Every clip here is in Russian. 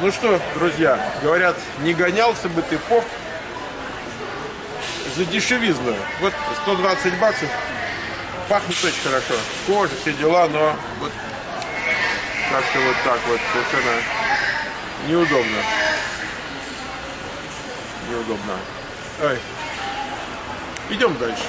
Ну что, друзья, говорят, не гонялся бы ты поп за дешевизну. Вот 120 баксов, пахнет очень хорошо. Кожа, все дела, но вот как-то вот так вот совершенно неудобно. Неудобно. Ой. Идем дальше.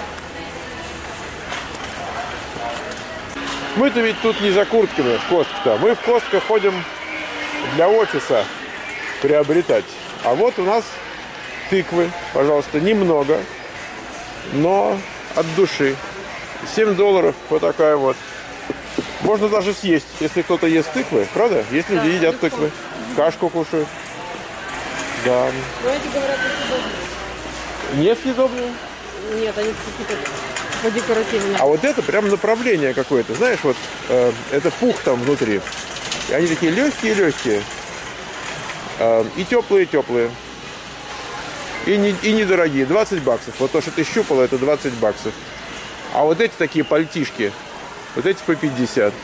Мы-то ведь тут не за куртками в Костко. Мы в Костко ходим для офиса приобретать. А вот у нас тыквы, пожалуйста, немного, но от души. $7 вот такая вот. Можно даже съесть, если кто-то ест тыквы, правда? Есть люди, едят тыквы, кашку кушают. Да. Но эти говорят, несъедобные. Несъедобные? Нет, они какие-то по-декоративнее. А вот это прям направление какое-то, знаешь, вот это пух там внутри. И они такие легкие-легкие. И теплые-теплые. И недорогие. 20 баксов. Вот то, что ты щупала, это 20 баксов. А вот эти такие пальтишки, вот эти по 50.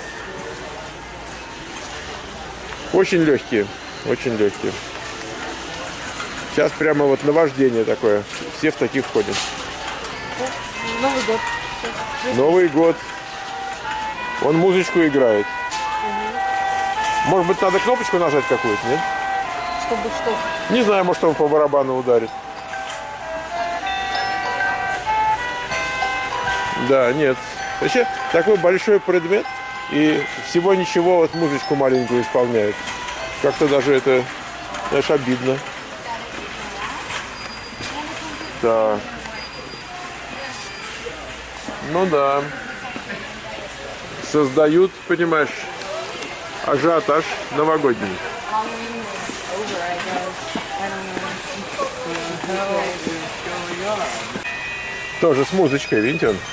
Очень легкие. Очень легкие. Сейчас прямо вот наваждение такое. Все в таких ходят. Новый год. Новый год. Он музычку играет. Может быть, надо кнопочку нажать какую-то, нет? Чтобы что? Не знаю, может, он по барабану ударит. Да, нет. Вообще, такой большой предмет, и всего ничего, вот музычку маленькую исполняет. Как-то даже это, знаешь, обидно. Да. Ну да. Создают, понимаешь, ажиотаж новогодний. Тоже с музычкой, видите он?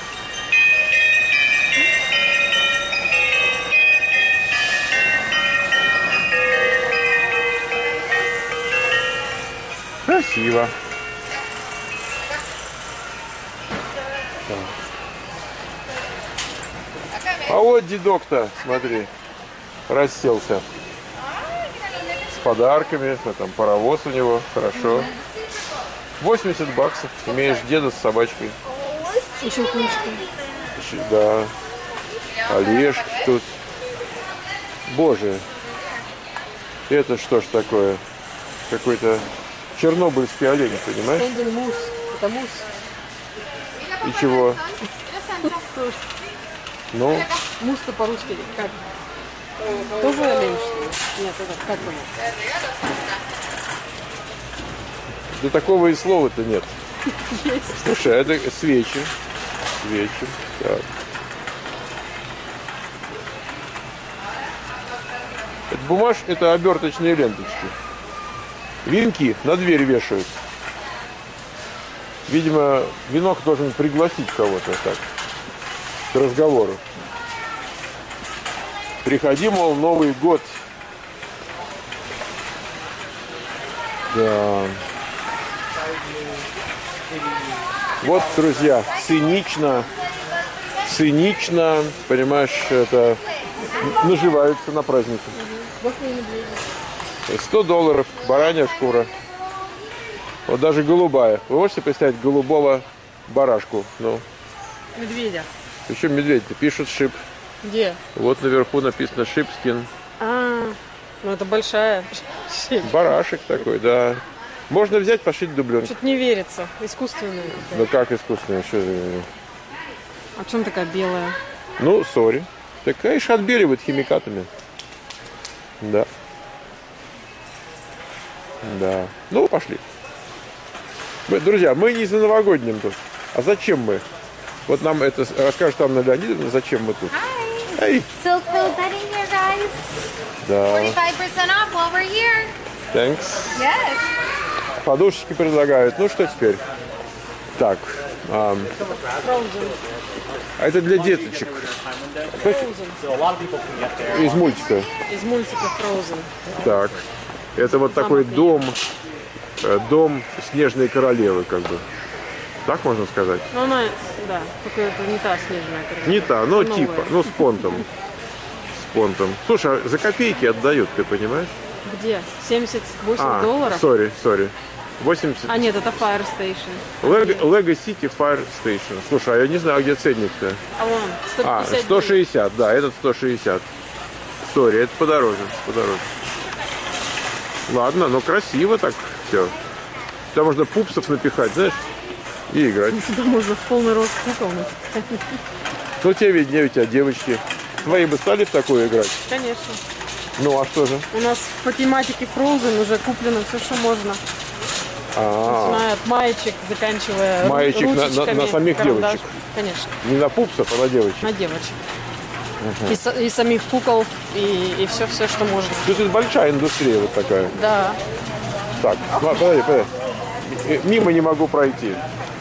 Красиво. А вот дедок-то, смотри, расселся. С подарками, там паровоз у него, хорошо. 80 баксов, имеешь деда с собачкой. Еще книжки. Да. Олежки тут. Боже. Это что ж такое? Какой-то чернобыльский олень, понимаешь? Стендин мусс. Это мусс. И чего? Ну? Мусс-то по-русски как? Тоже олень, что ли? Нет, это как его? Да такого и слова-то нет. Есть. Слушай, это свечи. Свечи. Так. Это это оберточные ленточки. Венки на дверь вешают. Видимо, венок должен пригласить кого-то так к разговору. Приходи, мол, Новый год. Да. Вот, друзья, цинично, понимаешь, это наживаются на празднике. $100 баранья шкура. Вот даже голубая. Вы можете представить голубого барашку? Ну. Медведя. Причем медведь-то пишут шип. Где? Вот наверху написано шипскин. Ну это большая. Барашек такой, да. Можно взять, пошить дубленку. Что-то не верится. Искусственная. Ну как искусственная? Что же? А почему такая белая? Ну, сори. Такая же отбеливают химикатами. Да. Да. Ну, пошли. Друзья, мы не за новогодним тут. А зачем мы? Вот нам это расскажет Анна Леонидовна, зачем мы тут. Hi. Silk Food bedding here, guys. Да. 45% off while we're here. Thanks. Yes. Подушечки предлагают. Ну, что теперь? Так. А это для деточек. Из мультика. Из мультика Frozen. Так. Это вот такой дом снежной королевы, как бы. Так можно сказать? Ну, она, да, только это не та снежная королева. Не та, но Новая. типа, ну с понтом. С понтом. Слушай, а за копейки отдают, ты понимаешь? Где? 78 долларов? Сори. 80. А, нет, это Fire Station. Lego City Fire Station. Слушай, а я не знаю, где ценник-то. А вон, 150. 160, да, этот 160. Сори, это подороже. Ладно, но красиво так все. Туда можно пупсов напихать, знаешь, и играть. Туда можно в полный рост кукол. Ну, тебе виднее, у тебя девочки. Твои бы стали в такое играть? Конечно. Ну, а что же? У нас по тематике Frozen уже куплено все, что можно. Начиная от маечек, заканчивая маечек ручечками, на самих карандаш. девочек? Конечно. Не на пупсов, а на девочек? На девочек. И самих кукол, и все, что можно. Тут большая индустрия вот такая. Да. Так, подожди. Мимо не могу пройти.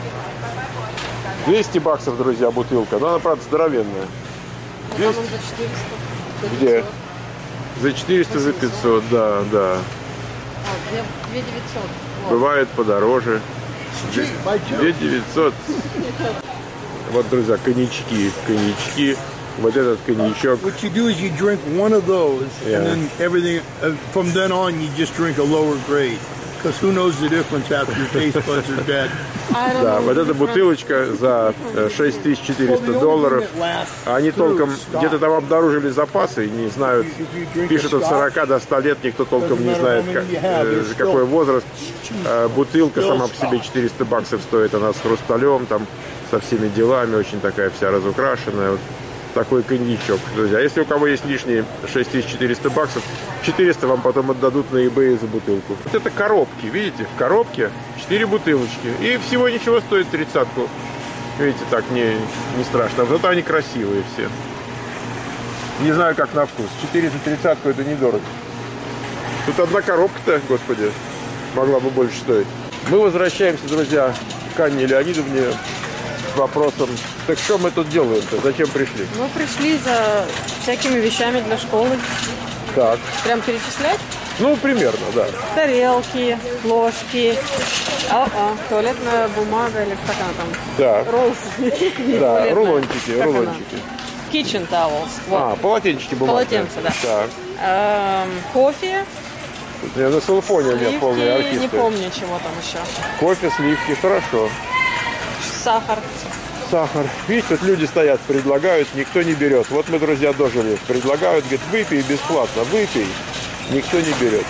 200 баксов, друзья, бутылка. Но она, правда, здоровенная. Там он за 400. Где? За 400, за 500, да. 2900. Вот. Бывает подороже. 2900. Вот, друзья, коньячки. Вот этот коньячок. What you do is you drink one of those, Yeah. and then everything from then on you just drink a lower grade, because who knows the difference after your taste buds are dead. Да, вот эта бутылочка за 6400 долларов. Они толком где-то там обнаружили запасы, не знают, пишут от 40 до 100 лет, никто толком не знает, какой возраст. Бутылка сама по себе 400 баксов стоит, она с хрусталем, там со всеми делами, очень такая вся разукрашенная. Вот такой коньячок, друзья. Если у кого есть лишние 6400 баксов, 400 вам потом отдадут на eBay за бутылку. Вот это коробки, видите, в коробке 4 бутылочки. И всего ничего стоит 30-ку. Видите, так не страшно. Вот они красивые все. Не знаю, как на вкус. 4 за 30-ку это недорого. Тут одна коробка-то, господи, могла бы больше стоить. Мы возвращаемся, друзья, к Анне Леонидовне с вопросом: так что мы тут делаем-то? Зачем пришли? Мы пришли за всякими вещами для школы. Так. Прям перечислять? Ну, примерно, да. Тарелки, ложки, туалетная бумага или как она там? Да. Роллс. Да, рулончики. Kitchen towels. Вот. Полотенчики бумажные. Полотенца, да. Так. Кофе. Я на селфоне у меня полный Сливки, архив. не помню, чего там еще. Кофе, сливки, хорошо. Сахар. Видите, тут люди стоят, предлагают, никто не берет. Вот мы, друзья, дожили. Предлагают, говорят, выпей бесплатно, выпей. Никто не берет.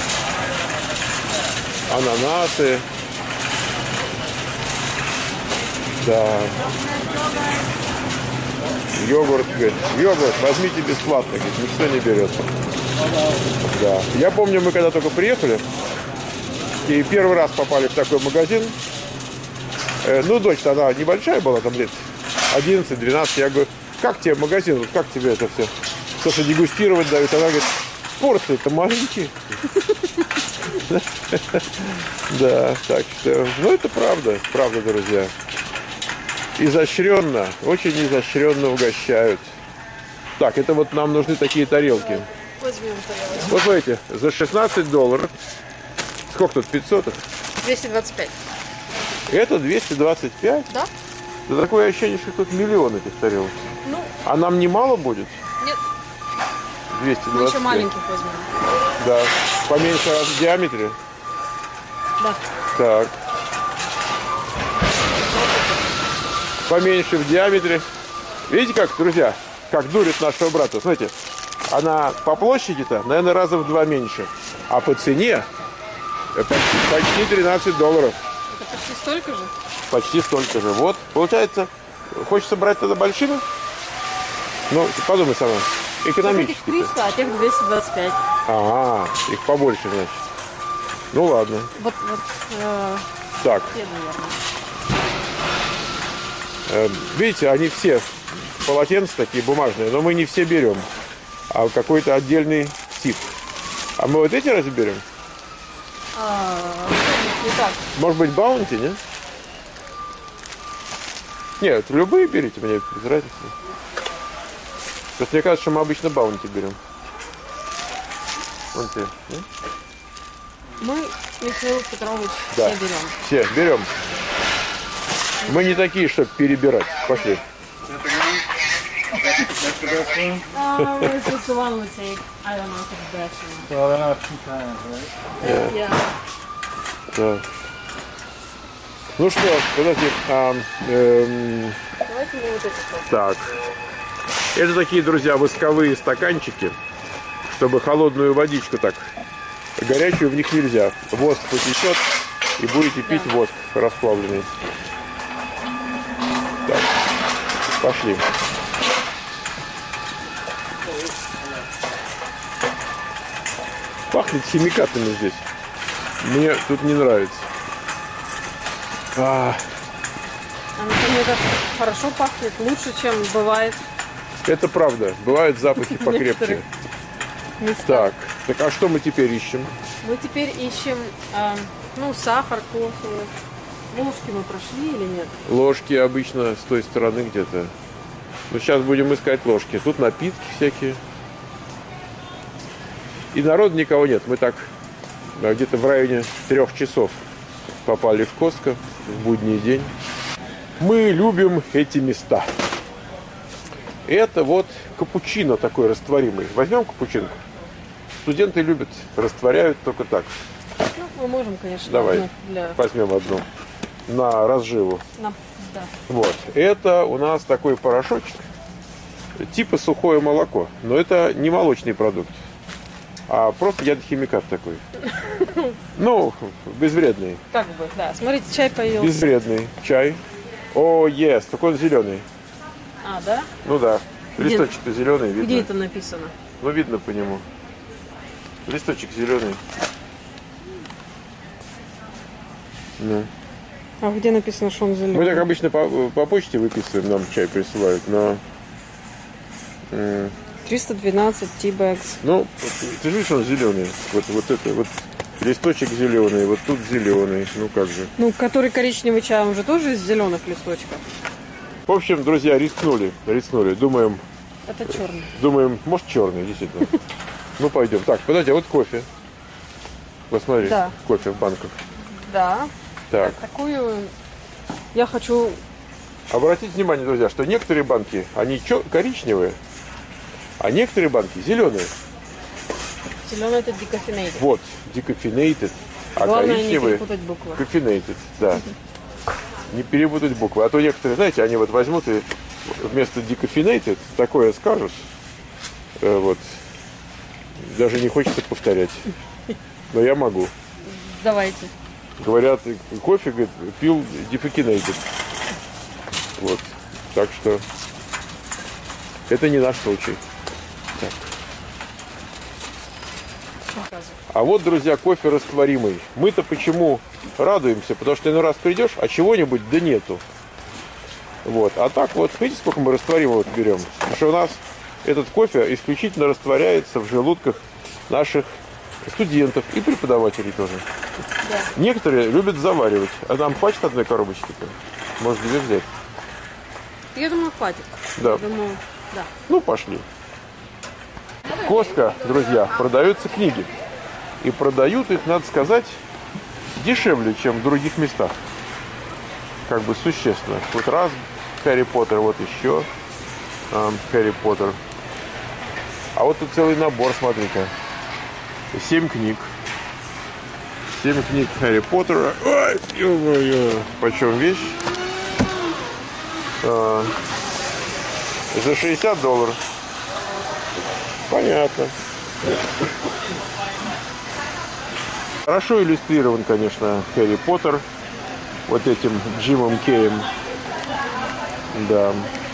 Ананасы. Да. Йогурт, говорит, возьмите бесплатно, говорит, никто не берет. Да. Я помню, мы когда только приехали, и первый раз попали в такой магазин. Ну, дочь-то она небольшая была, там лет 11-12. Я говорю, как тебе магазин, как тебе это все? Что-то дегустировать дают. Она говорит, порции-то маленькие. Да, так что, ну, это правда, друзья. Изощренно, очень изощренно угощают. Так, это вот нам нужны такие тарелки. Возьмем тарелку. Вот смотрите, за 16 долларов. Сколько тут, 500? 225. Это 225? Да? Да такое ощущение, что тут миллион этих тарелок. Ну, А нам немало будет? нет, 225. мы еще маленьких возьмем. Да. Поменьше раз в диаметре? Да. Так. Поменьше в диаметре. Видите как, друзья, как дурит нашего брата? Смотрите, она по площади-то, наверное, раза в 2 меньше. А по цене почти 13 долларов. Это почти столько же? Почти столько же. Вот, получается, хочется брать тогда большими? Ну, подумай сама. Этих Экономически. 300, а тех 225. Ага, их побольше, значит. Ну ладно. Вот, Так, те, наверное. видите, они все полотенца такие бумажные, но мы не все берем. А какой-то отдельный тип. А мы вот эти разве берем? Не так. Может быть, баунти, не? Нет, любые берите, мне без разницы. Просто мне кажется, что мы обычно баунти берем. Вон те, не? Мы, Михаил Петрович, Да. все берем. Все, берем. Мы не такие, чтобы перебирать. Пошли. That's the best one? Oh, it's just the one we take. I don't know if it's the best one. Well, they're not two times, right? Yeah. Да. Ну что, подожди. Давайте мне вот это попробуем. Так. Это такие, друзья, восковые стаканчики, чтобы холодную водичку так, горячую в них нельзя. Воск потечет, и будете пить воск расплавленный. Так, пошли. Пахнет химикатами здесь. Мне тут не нравится. Мне кажется, хорошо пахнет, лучше, чем бывает. Это правда. Бывают запахи покрепче. Некоторых местах. Так, а что мы теперь ищем? Мы теперь ищем, сахар, кофе. Ложки мы прошли или нет? Ложки обычно с той стороны где-то. Ну, сейчас будем искать ложки. Тут напитки всякие. И народа никого нет. Мы так где-то в районе 3 часов попали в Костко в будний день. Мы любим эти места. Это вот капучино такой растворимый. Возьмем капучинку. Студенты любят, растворяют только так. Ну, мы можем, конечно, Давай, одну для... возьмем одну на разживу. Да. Вот. Это у нас такой порошочек, типа сухое молоко. Но это не молочный продукт, а просто ядохимикат такой. Ну, безвредный. Как бы, да. Смотрите, чай появился. Безвредный чай. О, yes, только он зеленый. А, да? Ну да. Листочек-то зеленый, видно. Где это написано? Ну, видно по нему. Листочек зеленый. Ну. А где написано, что он зеленый? Мы так обычно по почте выписываем, нам чай присылают, но... 312 T-bags. Ну, ты же видишь, он зеленый. Вот это, вот листочек зеленый, вот тут зеленый. Ну как же. Ну, который коричневый чай, он же тоже из зеленых листочков. В общем, друзья, рискнули. Это черный. Думаем, может, черный, действительно. Ну, пойдем. Так, подожди, а вот кофе. Посмотри, Да. кофе в банках. Да. Так, Такую я хочу... обратите внимание, друзья, что некоторые банки, они коричневые, а некоторые банки зеленые. Зеленый это decaffeinated. Вот, decaffeinated, а Главное не коричневые перепутать буквы. caffeinated, да. Не перепутать буквы. А то некоторые, знаете, они вот возьмут и вместо decaffeinated такое скажут. Вот. Даже не хочется повторять. Но я могу. Давайте. Говорят, кофе, говорит, пил decaffeinated. Вот. Так что это не наш случай. Так. А вот, друзья, кофе растворимый. Мы-то почему радуемся? Потому что иной раз придешь, а чего-нибудь да нету. Вот. А так вот, видите, сколько мы растворимого берем? Потому что у нас этот кофе исключительно растворяется в желудках наших студентов и преподавателей тоже. Да. Некоторые любят заваривать. А нам хватит одной коробочки-то? Может, 2 взять? Я думаю, хватит. Да. Я думаю, да. Ну, пошли. В Костко, друзья, продаются книги. И продают их, надо сказать, дешевле, чем в других местах. Как бы существенно. Вот раз Гарри Поттер, вот еще Гарри Поттер. А вот тут целый набор, смотри-ка. 7 книг. 7 книг Гарри Поттера. Ой, ё-моё. Почем вещь? За $60. Понятно. Хорошо иллюстрирован, конечно, Гарри Поттер. Вот этим Джимом Кейем. Да.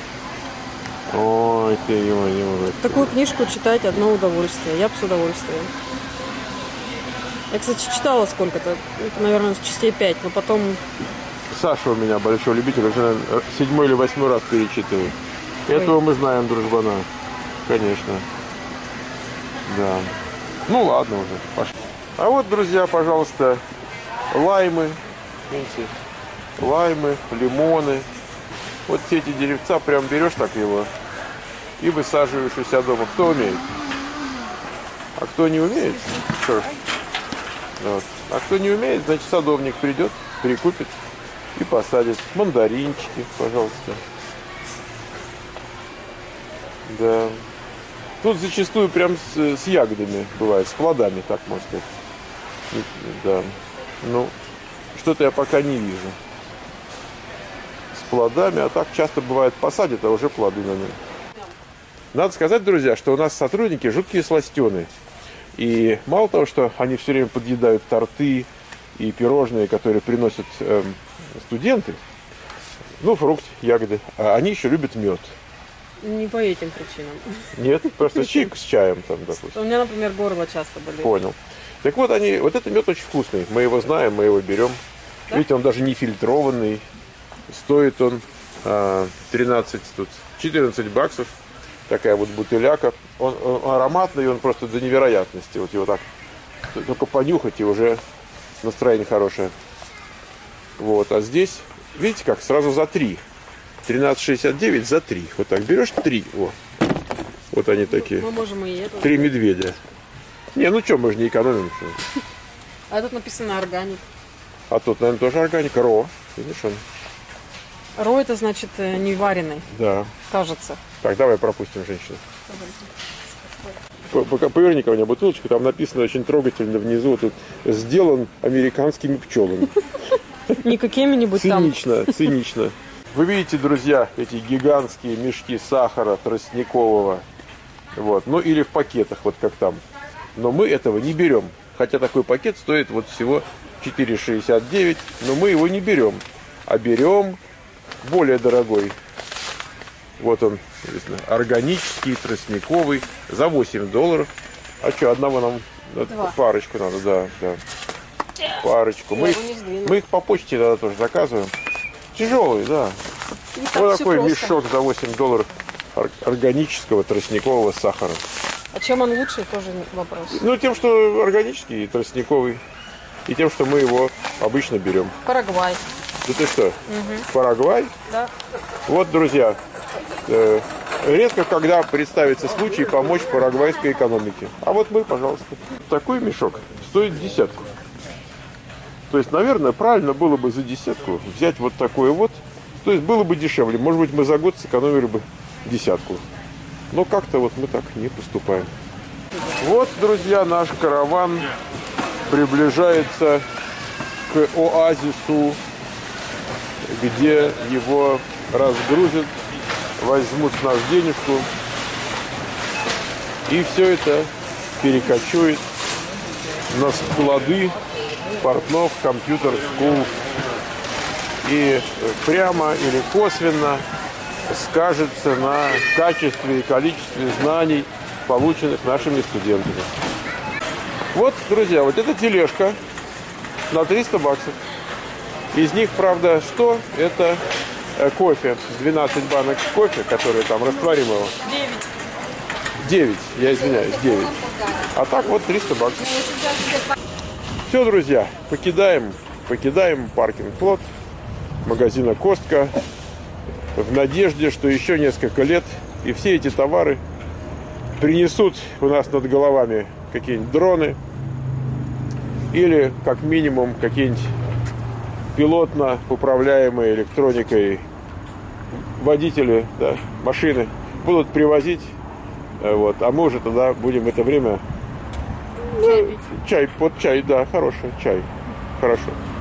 Ой, ты ё-моё. Такую книжку читать одно удовольствие. Я бы с удовольствием. Я, кстати, читала сколько-то. Это, наверное, частей 5, но потом... Саша у меня большой любитель, уже 7-й или 8-й раз перечитываю. Этого мы знаем, дружбана. Конечно. Да. Ну ладно уже, пошли. А вот, друзья, пожалуйста, лаймы. Видите? Лаймы, лимоны. Вот все эти деревца прям берешь так его и высаживаешь у себя дома. Кто умеет? А кто не умеет? Что ж. Вот. А кто не умеет, значит, садовник придет, прикупит и посадит. Мандаринчики, пожалуйста. Да. Тут зачастую прям с ягодами бывает, с плодами, так можно сказать. Да. Ну, что-то я пока не вижу. С плодами, а так часто бывает посадят, а уже плоды на нем. Надо сказать, друзья, что у нас сотрудники жуткие сластены. И мало того, что они все время подъедают торты и пирожные, которые приносят студенты, ну, фрукты, ягоды, а они еще любят мед. Не по этим причинам. Нет, просто чайку с чаем там, допустим. У меня, например, горло часто болит. Понял. Так вот, вот этот мед очень вкусный. Мы его знаем, мы его берем. Да? Видите, он даже не фильтрованный. Стоит он 14 баксов. Такая вот бутыляка. Он ароматный, он просто до невероятности. Вот его так только понюхать, и уже настроение хорошее. Вот, а здесь, видите как, сразу за 3. 13,69 за 3. Вот так берешь 3. О. Вот они такие. Мы можем и это. 3 медведя. Не, ну что, мы же не экономим. А тут написано органик. А тут, наверное, тоже органик. Ро. Видишь, он. Ро это значит не вареный. Да. Кажется. Так, давай пропустим женщину. Поверни ко мне бутылочку. Там написано очень трогательно внизу. Тут сделан американскими пчелами. Не какими-нибудь там. Цинично, цинично. Вы видите, друзья, эти гигантские мешки сахара тростникового. Вот. Ну или в пакетах, вот как там. Но мы этого не берем. Хотя такой пакет стоит вот всего 4,69. Но мы его не берем. А берем более дорогой. Вот он, органический, тростниковый. За $8. А что, одного нам... Парочку надо, да. Парочку. Мы их по почте тогда тоже заказываем. Тяжелый, да. Вот такой мешок за $8 органического тростникового сахара. А чем он лучше, тоже вопрос. Ну, тем, что органический и тростниковый. И тем, что мы его обычно берем. Парагвай. Да ты что? Парагвай? Да. Вот, друзья, редко когда представится случай помочь парагвайской экономике. А вот мы, пожалуйста. Такой мешок стоит 10. То есть, наверное, правильно было бы за 10 взять вот такое вот. То есть было бы дешевле. Может быть, мы за год сэкономили бы 10. Но как-то вот мы так не поступаем. Вот, друзья, наш караван приближается к оазису, где его разгрузят, возьмут с нас денежку. И все это перекочует на склады Портнов Компьютер Скул. И прямо или косвенно скажется на качестве и количестве знаний, полученных нашими студентами. Вот, друзья, вот эта тележка на 300 баксов. Из них, правда, 100 это кофе. 12 банок кофе, которые там растворимого. 9, я извиняюсь, 9. А так вот 300 баксов. Все, друзья, покидаем паркинг-плот магазина Костка в надежде, что еще несколько лет и все эти товары принесут у нас над головами какие-нибудь дроны или как минимум какие-нибудь пилотно управляемые электроникой водители, да, машины будут привозить, вот, а мы уже тогда будем в это время чай, под чай, да, хороший чай, хорошо.